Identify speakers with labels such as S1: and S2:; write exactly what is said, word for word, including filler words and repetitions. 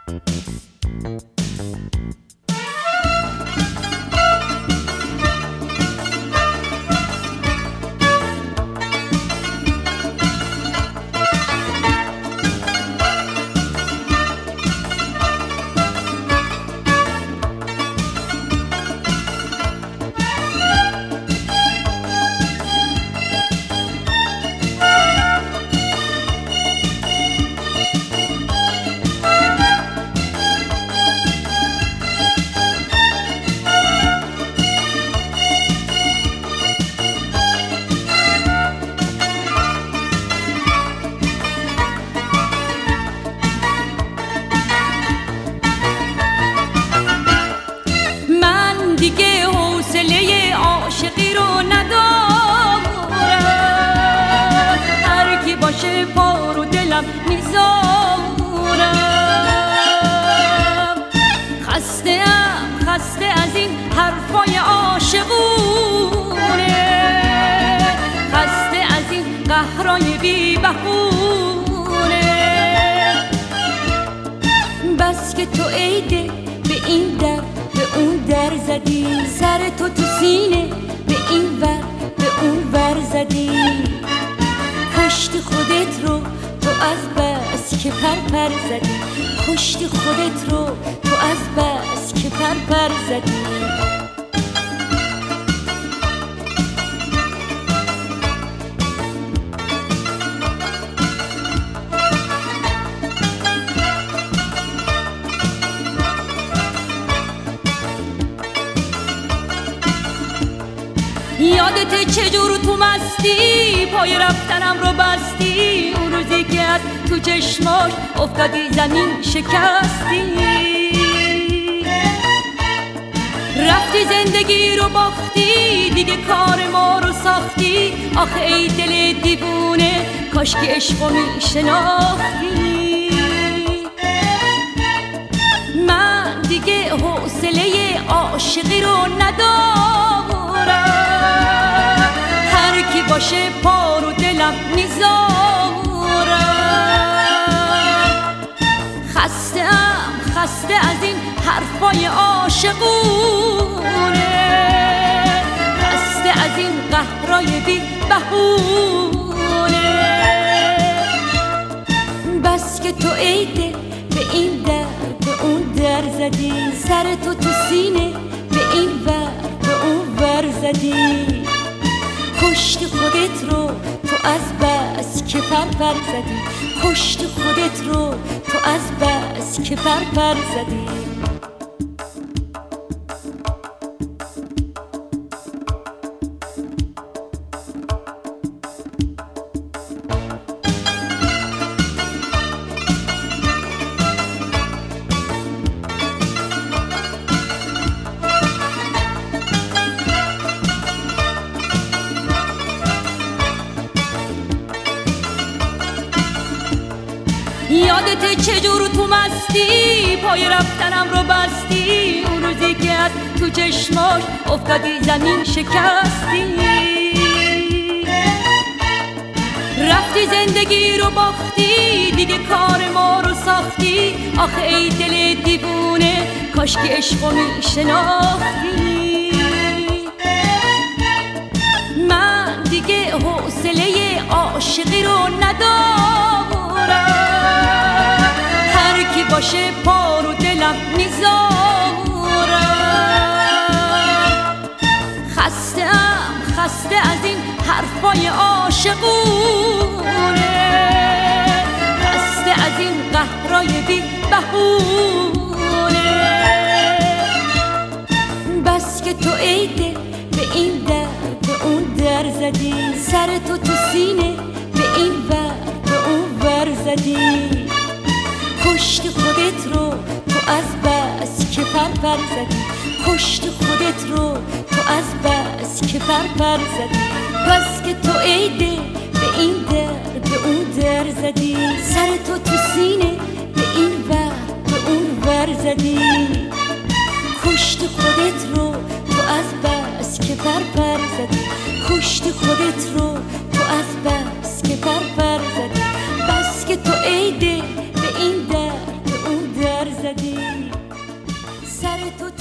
S1: دیگه حوصله عاشقی رو ندارم، هر کی باشه پا رو دلم میذارم. خسته ام خسته از این حرفای عاشقونه، خسته از این قهرای بی بهونه. بس که تو عیده به این در به اون در زدی، سر تو تو سینه به این ور به اون ور زدی. کشتی خودت رو تو از بس که پر پر زدی، کشتی خودت رو تو از بس که پر پر زدی. یادت چجور تو مستی پای رفتنم رو بستی، اون روزی که از تو چشماش افتادی زمین شکستی. رفتی زندگی رو باختی، دیگه کار ما رو ساختی. آخه ای دل دیوونه کاش که عشقو میشناختی. من دیگه حوصله عاشقی رو ندارم، هر کی باشه پا رو دلم میذارم. خسته ام خسته از این حرفای عاشقونه، خسته از این قهرای بی بهونه. بس که تو عیده به این در به اون در زدی، سر تو تو سینه به این ور به اون ور زدی. کشتی خودت رو تو از بس که پر پر زدی، کشتی خودت رو تو از بس که پر پر زدی. یادت چجور تو مستی پای رفتنم رو بستی، اون روزی که از تو چشماش افتادی زمین شکستی. رفتی زندگی رو باختی، دیگه کار ما رو ساختی. آخه ای دل دیوونه کاش که عشقو میشناختی. من دیگه حوصله عاشقی رو ندارم، هر کی باشه پا رو دلم میذارم. خسته ام خسته از این حرفای عاشقونه، خسته از این قهرای بی بهونه. بس که تو عیده به این در به اون در زدی، سر تو تو سینه به این ور به اون ور زدی. کشتی خودت رو تو از بس که پر پر زدی، کشتی خودت رو تو از بس که پر پر زدی. بس که تو عیده به این در به اون در زدی، سر تو تو سینه به این ور به اون ور زدی. کشتی خودت رو تو از بس که پر پر زدی، کشتی خودت رو تو از بس که پر پر زدی. بس که تو عیده به این در به اون در زدی. تو